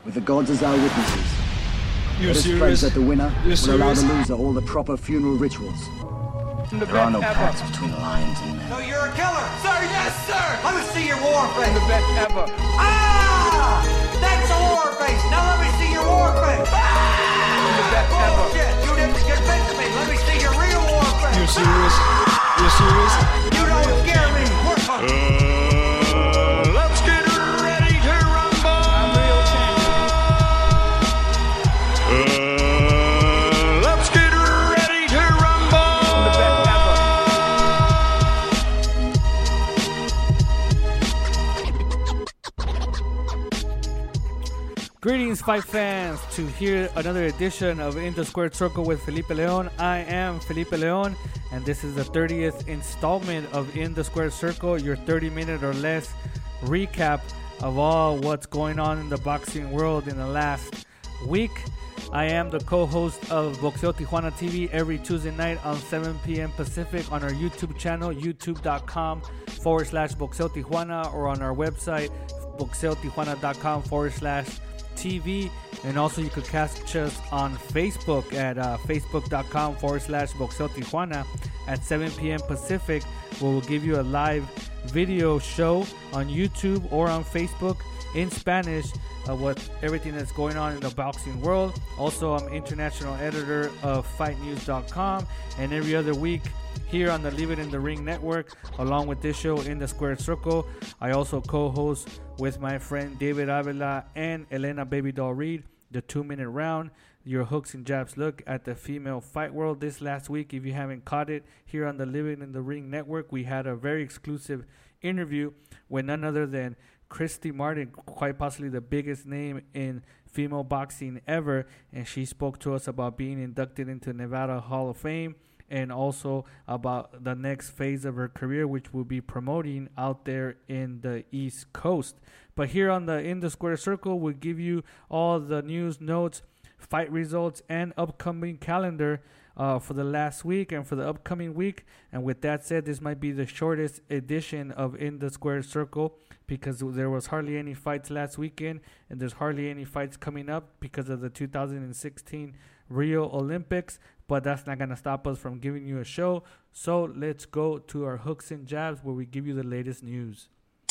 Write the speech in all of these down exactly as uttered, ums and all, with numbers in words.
with the gods as our witnesses. You're Let us pray serious? that the winner You're will serious? allow the loser all the proper funeral rituals. The There are no best paths ever. between lions and men. No, you're a killer! Sir, yes, sir! Let me see your war face! The best ever. Ah! That's a war face! Now let me see your war face! Ah! The best ever. Bullshit! You didn't convince me! Let me see your real war face! You're serious? You're serious? You don't scare me! Work on Let's get ready to rumble. I'm real champion. Uh, let's get ready to rumble. The best ever. Greetings, fight fans, to hear another edition of In the Squared Circle with Felipe Leon. I am Felipe Leon, and this is the thirtieth installment of In the Squared Circle, your thirty minute or less recap of all what's going on in the boxing world in the last week. I am the co-host of Boxeo Tijuana T V every Tuesday night on seven p.m. Pacific on our YouTube channel, youtube.com forward slash Boxeo Tijuana, or on our website, boxeotijuana.com forward slash TV. And also you could catch us on Facebook at uh, facebook.com forward slash Boxeo Tijuana at seven p.m. Pacific, where we'll give you a live video show on YouTube or on Facebook in Spanish of what everything that's going on in the boxing world. Also, I'm international editor of fight news dot com, and every other week here on the Leave It in the Ring network, along with this show In the Squared Circle, I also co-host with my friend David Avila and Elena Baby Doll Reed the two minute round, your hooks and jabs look at the female fight world. This last week, if you haven't caught it, here on the Live It in the Ring network, we had a very exclusive interview with none other than Christy Martin, quite possibly the biggest name in female boxing ever, and she spoke to us about being inducted into Nevada Hall of Fame, and also about the next phase of her career, which will be promoting out there in the East Coast. But here on the In the Square Circle, we'll give you all the news, notes, fight results, and upcoming calendar uh, for the last week and for the upcoming week. And with that said, this might be the shortest edition of In the Square Circle, because there was hardly any fights last weekend, and there's hardly any fights coming up because of the two thousand sixteen Rio Olympics. But that's not going to stop us from giving you a show. So let's go to our hooks and jabs, where we give you the latest news.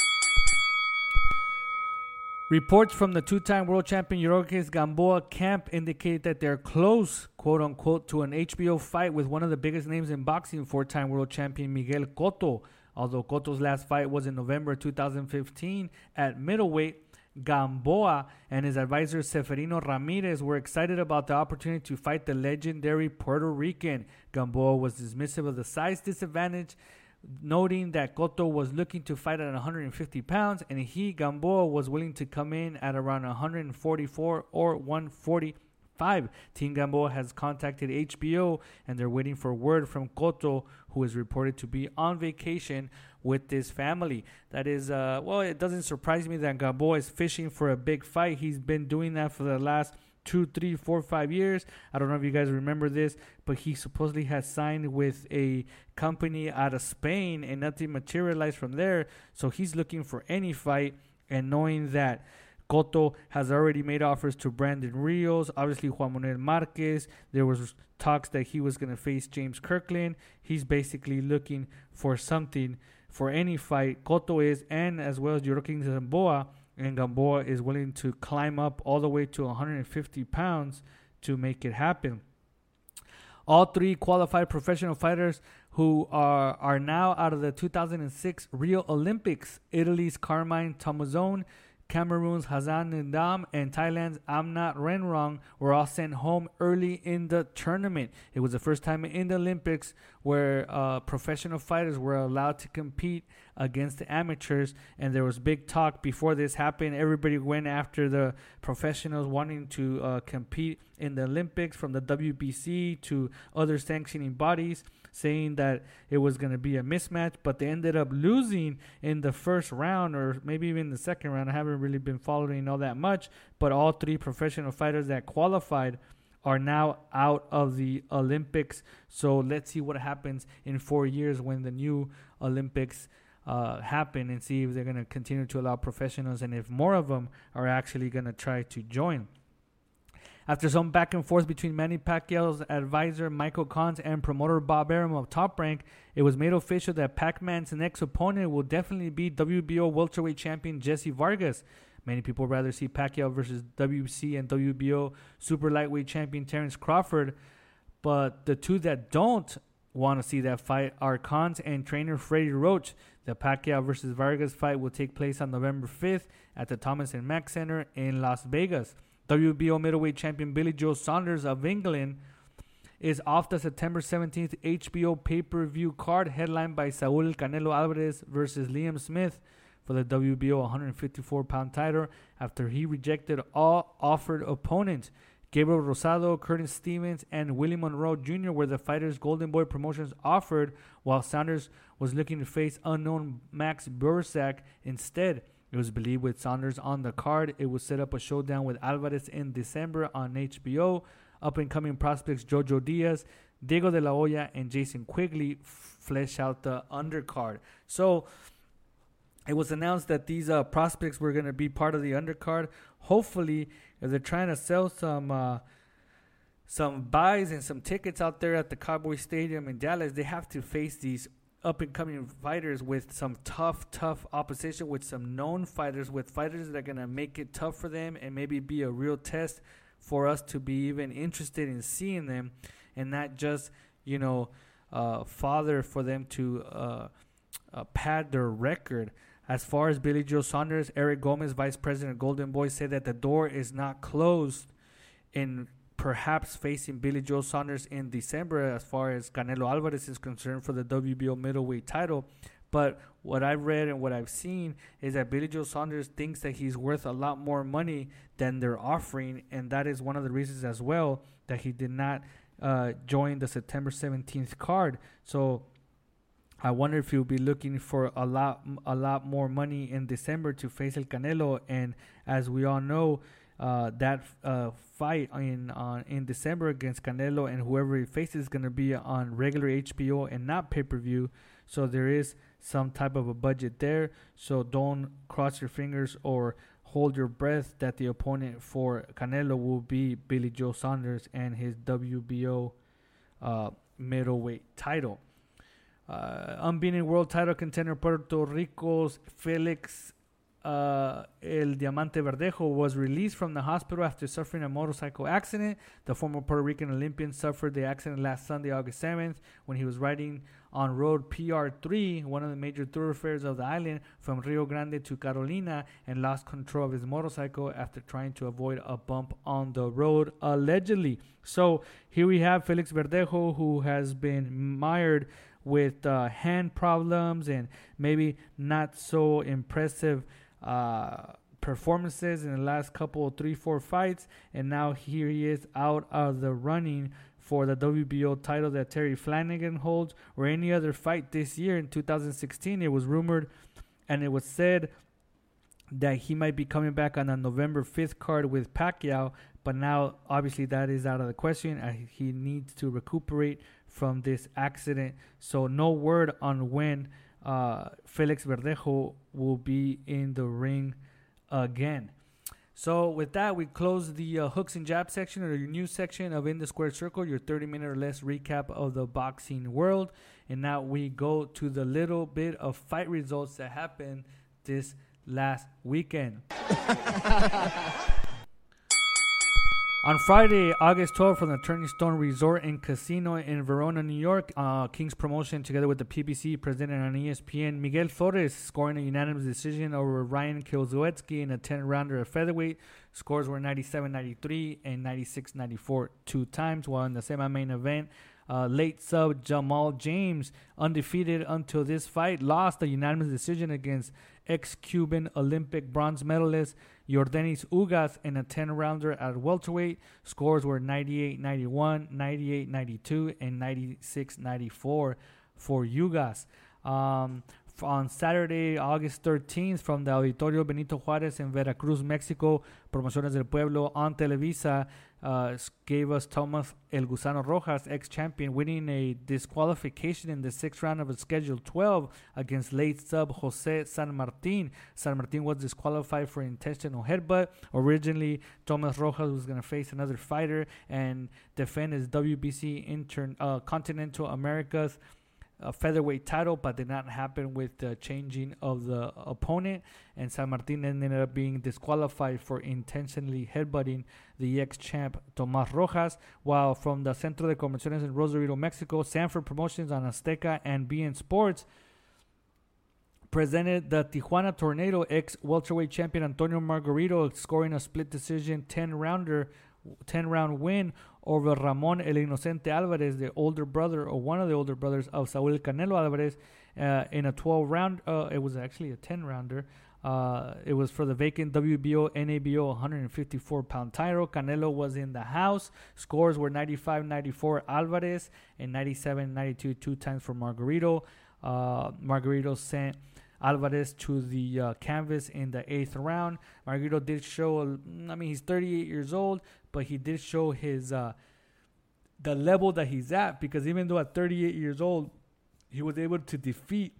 Reports from the two-time world champion Yorges Gamboa camp indicate that they're close, quote-unquote, to an H B O fight with one of the biggest names in boxing, four-time world champion Miguel Cotto. Although Cotto's last fight was in November two thousand fifteen at middleweight, Gamboa and his advisor Seferino Ramirez were excited about the opportunity to fight the legendary Puerto Rican. Gamboa was dismissive of the size disadvantage, noting that Cotto was looking to fight at one hundred fifty pounds, and he, Gamboa, was willing to come in at around one forty-four or one forty-five. Team Gamboa has contacted H B O, and they're waiting for word from Cotto, who is reported to be on vacation with his family. That is, uh, well, it doesn't surprise me that Gamboa is fishing for a big fight. He's been doing that for the last two, three, four, five years. I don't know if you guys remember this, but he supposedly has signed with a company out of Spain, and nothing materialized from there. So he's looking for any fight, and knowing that Cotto has already made offers to Brandon Rios, obviously Juan Manuel Marquez. There was talks that he was going to face James Kirkland. He's basically looking for something for any fight. Cotto is, and as well as Yorges Gamboa. And Gamboa is willing to climb up all the way to one hundred fifty pounds to make it happen. All three qualified professional fighters who are, are now out of the two thousand six Rio Olympics, Italy's Carmine Tomazone, Cameroon's Hassan Ndam, and Thailand's Amnat Renrong, were all sent home early in the tournament. It was the first time in the Olympics where uh, professional fighters were allowed to compete against the amateurs, and there was big talk before this happened. Everybody went after the professionals wanting to uh, compete in the Olympics, from the W B C to other sanctioning bodies, saying that it was going to be a mismatch, but they ended up losing in the first round, or maybe even the second round. I haven't really been following all that much, but all three professional fighters that qualified are now out of the Olympics. So let's see what happens in four years when the new Olympics uh, happen and see if they're going to continue to allow professionals and if more of them are actually going to try to join. After some back and forth between Manny Pacquiao's advisor Michael Kahn and promoter Bob Arum of Top Rank, it was made official that Pac-Man's next opponent will definitely be W B O welterweight champion Jesse Vargas. Many people rather see Pacquiao versus W B C and W B O super lightweight champion Terrence Crawford, but the two that don't want to see that fight are Kahn and trainer Freddie Roach. The Pacquiao versus Vargas fight will take place on November fifth at the Thomas and Mack Center in Las Vegas. W B O middleweight champion Billy Joe Saunders of England is off the September seventeenth H B O pay-per-view card headlined by Saul Canelo Alvarez versus Liam Smith for the W B O one fifty-four pound title after he rejected all offered opponents. Gabriel Rosado, Curtis Stevens, and Willie Monroe Junior were the fighters Golden Boy Promotions offered, while Saunders was looking to face unknown Max Bursak instead. It was believed with Saunders on the card, it would set up a showdown with Alvarez in December on H B O. Up-and-coming prospects Jojo Diaz, Diego de la Hoya, and Jason Quigley flesh out the undercard. So it was announced that these uh, prospects were going to be part of the undercard. Hopefully, if they're trying to sell some uh, some buys and some tickets out there at the Cowboy Stadium in Dallas, they have to face these up-and-coming fighters with some tough, tough opposition, with some known fighters, with fighters that are going to make it tough for them and maybe be a real test for us to be even interested in seeing them, and not just, you know, uh, father for them to uh, uh, pad their record. As far as Billy Joe Saunders, Eric Gomez, Vice President of Golden Boy, said that the door is not closed in perhaps facing Billy Joe Saunders in December as far as Canelo Alvarez is concerned for the W B O middleweight title. But what I've read and what I've seen is that Billy Joe Saunders thinks that he's worth a lot more money than they're offering, and that is one of the reasons as well that he did not uh, join the September seventeenth card. So I wonder if he'll be looking for a lot a lot more money in December to face El Canelo, and as we all know, Uh, that uh, fight in uh, in December against Canelo and whoever he faces is going to be on regular H B O and not pay-per-view. So there is some type of a budget there. So don't cross your fingers or hold your breath that the opponent for Canelo will be Billy Joe Saunders and his W B O uh, middleweight title. Uh, unbeaten world title contender Puerto Rico's Felix Uh, El Diamante Verdejo was released from the hospital after suffering a motorcycle accident. The former Puerto Rican Olympian suffered the accident last Sunday, August seventh, when he was riding on road P R three, one of the major thoroughfares of the island, from Rio Grande to Carolina, and lost control of his motorcycle after trying to avoid a bump on the road, allegedly. So here we have Felix Verdejo, who has been mired with uh, hand problems and maybe not so impressive Uh, performances in the last couple of three, four fights, and now here he is out of the running for the W B O title that Terry Flanagan holds, or any other fight this year. In two thousand sixteen, it was rumored and it was said that he might be coming back on a November fifth card with Pacquiao, but now obviously that is out of the question. Uh, he needs to recuperate from this accident, so no word on when Uh, Felix Verdejo will be in the ring again. So with that, we close the uh, hooks and jab section, or your news section of In the Square Circle, your thirty minute or less recap of the boxing world. And now we go to the little bit of fight results that happened this last weekend. On Friday, August twelfth, from the Turning Stone Resort and Casino in Verona, New York, uh, King's Promotion, together with the P B C, presented on E S P N, Miguel Flores scoring a unanimous decision over Ryan Kielzowski in a ten-rounder at featherweight. Scores were ninety-seven ninety-three and ninety-six ninety-four two times, while in the semi-main event, uh, late sub Jamal James, undefeated until this fight, lost a unanimous decision against ex-Cuban Olympic bronze medalist Yordenis Ugas in a ten-rounder at welterweight. Scores were ninety-eight ninety-one, ninety-eight ninety-two, and ninety-six ninety-four for Ugas. Um, On Saturday, August thirteenth, from the Auditorio Benito Juárez in Veracruz, Mexico, Promociones del Pueblo on Televisa uh, gave us Thomas El Gusano Rojas, ex-champion, winning a disqualification in the sixth round of a Schedule twelve against late sub Jose San Martin. San Martin was disqualified for intentional headbutt. Originally, Thomas Rojas was going to face another fighter and defend his W B C intern, uh, Continental Americas a featherweight title, but did not happen with the changing of the opponent, and San Martin ended up being disqualified for intentionally headbutting the ex-champ Tomás Rojas. While from the Centro de Convenciones in Rosarito, Mexico, Sanford Promotions on Azteca and B N Sports presented the Tijuana Tornado ex-welterweight champion Antonio Margarito, scoring a split decision ten-rounder, ten-round win over Ramon El Inocente Alvarez, the older brother or one of the older brothers of Saúl Canelo Alvarez, uh, in a twelve-round. Uh, it was actually a ten-rounder. Uh, it was for the vacant W B O N A B O one fifty-four pound title. Canelo was in the house. Scores were ninety-five ninety-four Alvarez and ninety-seven ninety-two two times for Margarito. Uh, Margarito sent Alvarez to the uh, canvas in the eighth round. Margarito did show, I mean, he's thirty-eight years old, but he did show his uh, the level that he's at, because even though at thirty-eight years old, he was able to defeat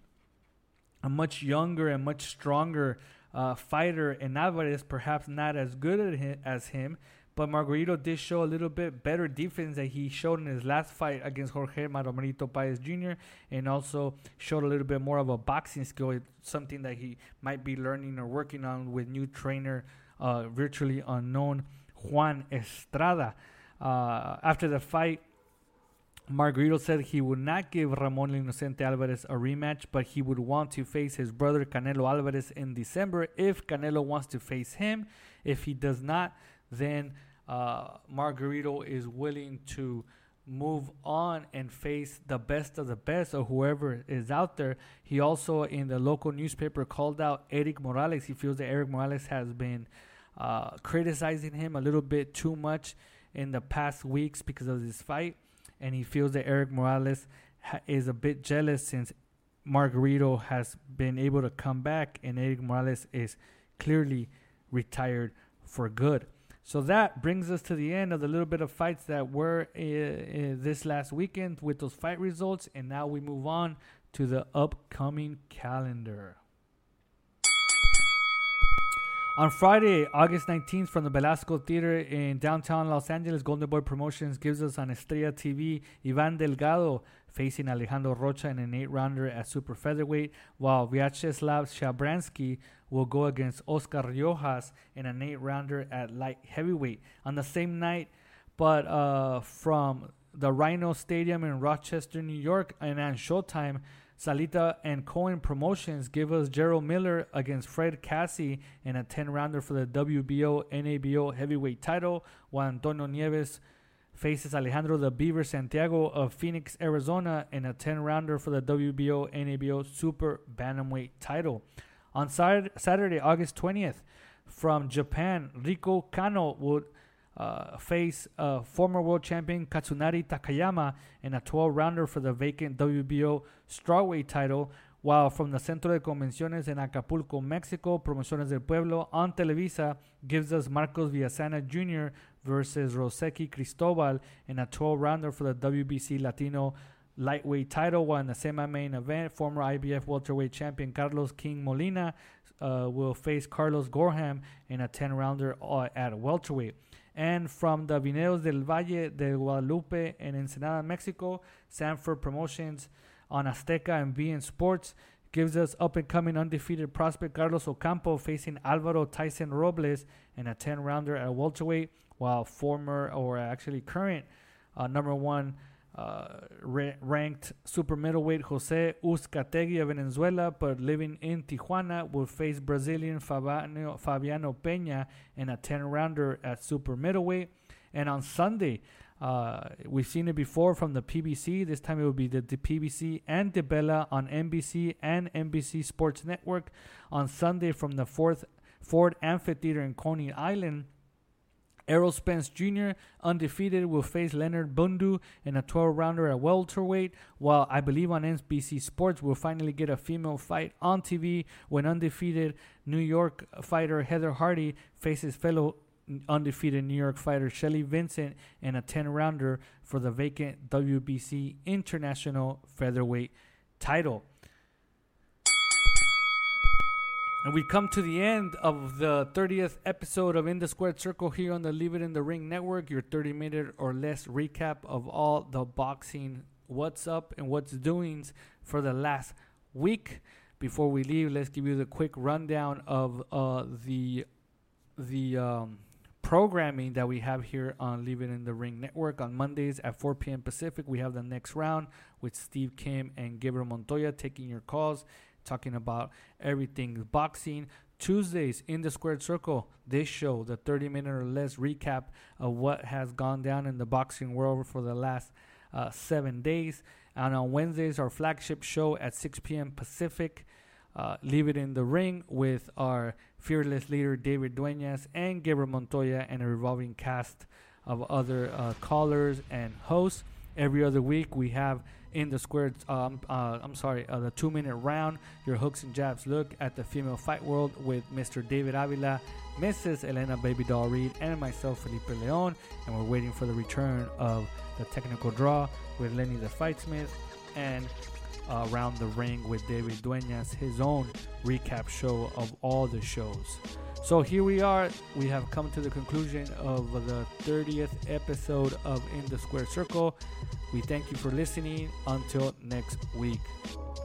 a much younger and much stronger uh, fighter in Alvarez, perhaps not as good at him, as him, but Margarito did show a little bit better defense that he showed in his last fight against Jorge Maromerito Paez Junior, and also showed a little bit more of a boxing skill. It's something that he might be learning or working on with new trainer, uh, virtually unknown Juan Estrada. Uh, after the fight, Margarito said he would not give Ramon Inocente Alvarez a rematch, but he would want to face his brother Canelo Alvarez in December if Canelo wants to face him. If he does not, then uh, Margarito is willing to move on and face the best of the best or whoever is out there. He also, in the local newspaper, called out Eric Morales. He feels that Eric Morales has been uh, criticizing him a little bit too much in the past weeks because of this fight, and he feels that Eric Morales ha- is a bit jealous since Margarito has been able to come back and Eric Morales is clearly retired for good. So that brings us to the end of the little bit of fights that were uh, uh, this last weekend with those fight results. And now we move on to the upcoming calendar. On Friday, August nineteenth, from the Velasco Theater in downtown Los Angeles, Golden Boy Promotions gives us on Estrella T V Ivan Delgado facing Alejandro Rocha in an eight-rounder at super featherweight, while Vyacheslav Shabransky will go against Oscar Riojas in an eight-rounder at light heavyweight. On the same night, but uh, from the Rhino Stadium in Rochester, New York, and on Showtime, Salita and Cohen Promotions give us Gerald Miller against Fred Cassie in a ten-rounder for the W B O N A B O heavyweight title, while Antonio Nieves faces Alejandro the Beaver Santiago of Phoenix, Arizona in a ten-rounder for the W B O N A B O super bantamweight title. On Saturday, August twentieth, from Japan, Rico Kano would uh, face uh, former world champion Katsunari Takayama in a twelve-rounder for the vacant W B O strawweight title, while from the Centro de Convenciones in Acapulco, Mexico, Promociones del Pueblo on Televisa gives us Marcos Villasana Junior versus Roseki Cristobal in a twelve-rounder for the W B C Latino lightweight title, while in the semi-main event, former I B F welterweight champion Carlos King Molina uh, will face Carlos Gorham in a ten-rounder at welterweight. And from the Vineros del Valle de Guadalupe in Ensenada, Mexico, Sanford Promotions on Azteca and B N Sports gives us up-and-coming undefeated prospect Carlos Ocampo facing Alvaro Tyson Robles in a ten-rounder at welterweight, while former, or actually current, uh, number one uh, ra- ranked super middleweight Jose Uzcategui of Venezuela, but living in Tijuana, will face Brazilian Fabiano, Fabiano Peña in a ten-rounder at super middleweight. And on Sunday, uh, we've seen it before from the P B C. This time it will be the, the P B C and DeBella on N B C and N B C Sports Network. On Sunday, from the fourth Ford Amphitheater in Coney Island, Errol Spence Junior, undefeated, will face Leonard Bundu in a twelve-rounder at welterweight, while I believe on N B C Sports we'll finally get a female fight on T V when undefeated New York fighter Heather Hardy faces fellow undefeated New York fighter Shelly Vincent in a ten-rounder for the vacant W B C International Featherweight title. And we come to the end of the thirtieth episode of In the Squared Circle here on the Leave It in the Ring Network, your thirty-minute or less recap of all the boxing what's up and what's doings for the last week. Before we leave, let's give you the quick rundown of uh, the the um, programming that we have here on Leave It in the Ring Network. On Mondays at four p.m. Pacific, we have the next round with Steve Kim and Gabriel Montoya taking your calls, talking about everything boxing. Tuesdays, In the Squared Circle, this show, the thirty-minute or less recap of what has gone down in the boxing world for the last uh, seven days. And on Wednesdays, our flagship show at six p.m. Pacific, uh, Leave It in the Ring, with our fearless leader, David Duenas, and Gabriel Montoya, and a revolving cast of other uh, callers and hosts. Every other week, we have In the Squared, um, uh, I'm sorry, uh, the two-minute round, your hooks and jabs look at the female fight world with Mister David Avila, Missus Elena Baby Doll Reed, and myself, Felipe Leon. And we're waiting for the return of the technical draw with Lenny the Fightsmith, and uh, Around the Ring with David Duenas, his own recap show of all the shows. So here we are. We have come to the conclusion of the thirtieth episode of In the Squared Circle. We thank you for listening. Until next week.